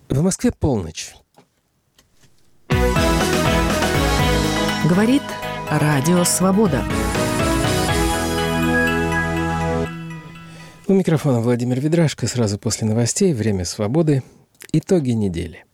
В Москве полночь. Говорит Радио Свобода. У микрофона Владимир Ведрашко. Сразу после новостей «Время свободы». Итоги недели.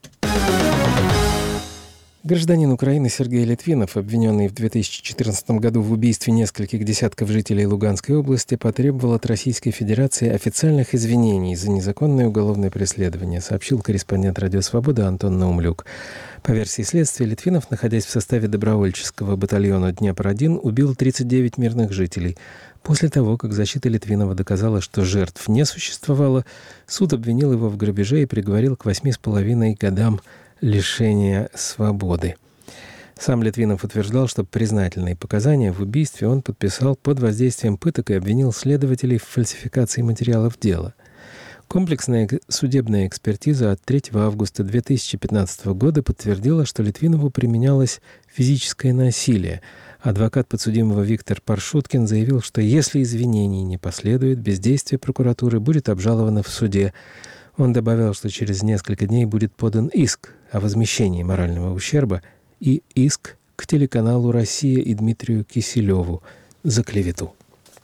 Гражданин Украины Сергей Литвинов, обвиненный в 2014 году в убийстве нескольких десятков жителей Луганской области, потребовал от Российской Федерации официальных извинений за незаконное уголовное преследование, сообщил корреспондент «Радио Свобода» Антон Наумлюк. По версии следствия, Литвинов, находясь в составе добровольческого батальона «Днепр-1», убил 39 мирных жителей. После того, как защита Литвинова доказала, что жертв не существовало, суд обвинил его в грабеже и приговорил к 8,5 годам лишения свободы. Сам Литвинов утверждал, что признательные показания в убийстве он подписал под воздействием пыток и обвинил следователей в фальсификации материалов дела. Комплексная судебная экспертиза от 3 августа 2015 года подтвердила, что Литвинову применялось физическое насилие. Адвокат подсудимого Виктор Паршуткин заявил, что если извинений не последует, бездействие прокуратуры будет обжаловано в суде. Он добавил, что через несколько дней будет подан иск о возмещении морального ущерба и иск к телеканалу «Россия» и Дмитрию Киселеву за клевету.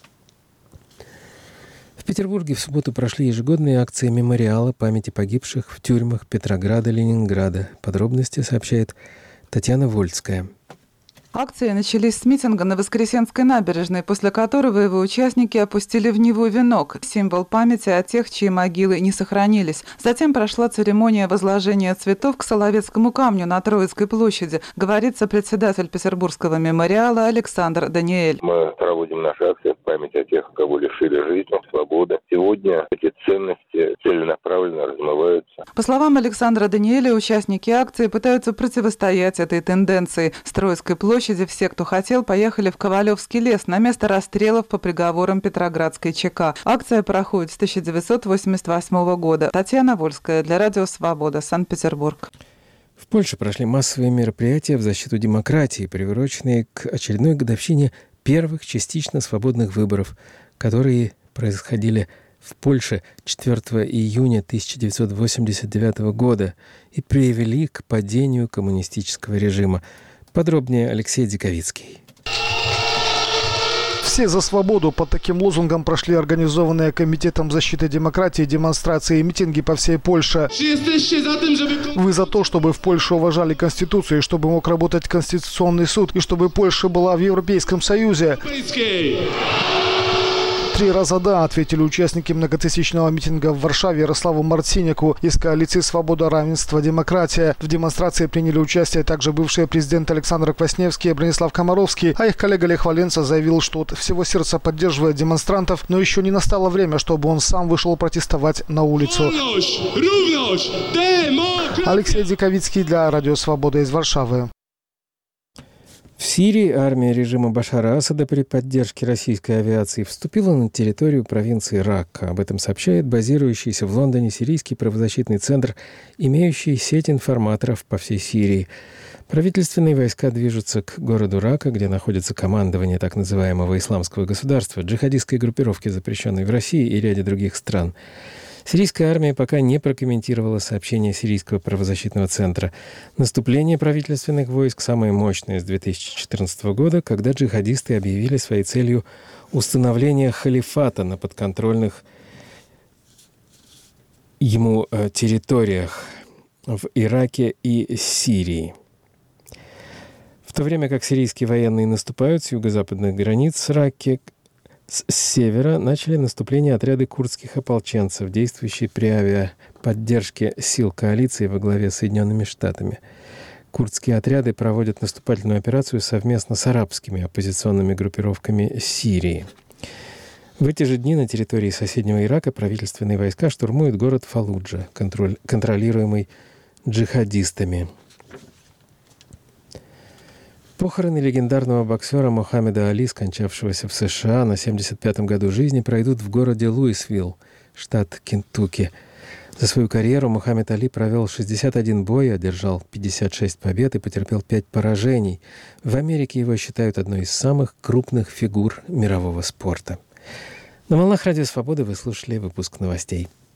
В Петербурге в субботу прошли ежегодные акции мемориала памяти погибших в тюрьмах Петрограда и Ленинграда. Подробности сообщает Татьяна Вольская. Акции начались с митинга на Воскресенской набережной, после которого его участники опустили в Неву венок, символ памяти о тех, чьи могилы не сохранились. Затем прошла церемония возложения цветов к Соловецкому камню на Троицкой площади, говорит сопредседатель Петербургского мемориала Александр Даниэль. Мы проводим наши акции в память о тех, кого лишили жизни, свободы. Сегодня эти ценности целенаправленно размываются. По словам Александра Даниэля, участники акции пытаются противостоять этой тенденции. С Троицкой площади все, кто хотел, поехали в Ковалевский лес на место расстрелов по приговорам Петроградской ЧК. Акция проходит с 1988 года. Татьяна Вольская для Радио Свобода, Санкт-Петербург. В Польше прошли массовые мероприятия в защиту демократии, приуроченные к очередной годовщине первых частично свободных выборов, которые происходили в Польше 4 июня 1989 года и привели к падению коммунистического режима. Подробнее Алексей Диковицкий. Все за свободу. Под таким лозунгом прошли организованные Комитетом защиты демократии демонстрации и митинги по всей Польше. Вы за то, чтобы в Польше уважали Конституцию, и чтобы мог работать Конституционный суд, и чтобы Польша была в Европейском Союзе. 3 раза «да», ответили участники многотысячного митинга в Варшаве Ярославу Марциняку из коалиции «Свобода, равенство, демократия». В демонстрации приняли участие также бывший президент Александр Квасневский и Бронислав Комаровский, а их коллега Лех Валенса заявил, что от всего сердца поддерживает демонстрантов, но еще не настало время, чтобы он сам вышел протестовать на улицу. Алексей Диковицкий для Радио Свобода из Варшавы. В Сирии армия режима Башара Асада при поддержке российской авиации вступила на территорию провинции Ракка. Об этом сообщает базирующийся в Лондоне сирийский правозащитный центр, имеющий сеть информаторов по всей Сирии. Правительственные войска движутся к городу Ракка, где находится командование так называемого исламского государства, джихадистской группировки, запрещенной в России и ряде других стран. Сирийская армия пока не прокомментировала сообщение сирийского правозащитного центра. Наступление правительственных войск самое мощное с 2014 года, когда джихадисты объявили своей целью установление халифата на подконтрольных ему территориях в Ираке и Сирии. В то время как сирийские военные наступают с юго-западных границ Ракки, с севера начали наступление отряды курдских ополченцев, действующие при авиаподдержке сил коалиции во главе с Соединенными Штатами. Курдские отряды проводят наступательную операцию совместно с арабскими оппозиционными группировками Сирии. В эти же дни на территории соседнего Ирака правительственные войска штурмуют город Фаллуджа, контролируемый джихадистами. Похороны легендарного боксера Мухаммеда Али, скончавшегося в США на 75-м году жизни, пройдут в городе Луисвилл, штат Кентукки. За свою карьеру Мухаммед Али провел 61 бой, одержал 56 побед и потерпел 5 поражений. В Америке его считают одной из самых крупных фигур мирового спорта. На волнах Радио Свободы вы слушали выпуск новостей.